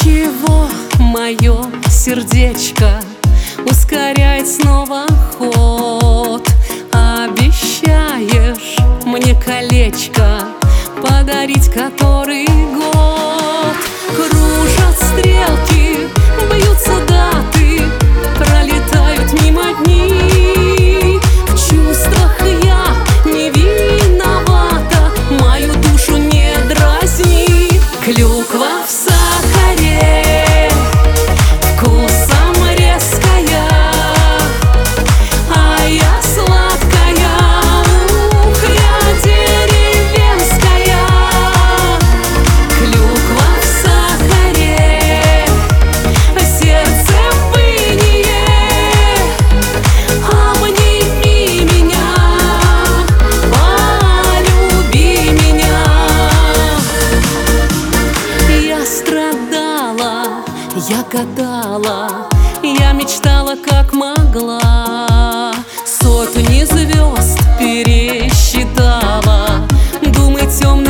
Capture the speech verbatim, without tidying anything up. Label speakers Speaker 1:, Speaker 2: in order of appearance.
Speaker 1: Отчего мое сердечко ускоряет снова ход? Обещаешь мне колечко подарить который год. Кружат стрелки, бьются даты, пролетают мимо дни. В чувствах я не виновата, мою душу не дразни. Клюква в сахаре, вкусом резкая, а я сладкая, ух, я деревенская. Клюква в сахаре, сердце в инее, обними меня, полюби меня. Я страдала, я гадала, я мечтала как могла, сотни звезд пересчитала, думы темные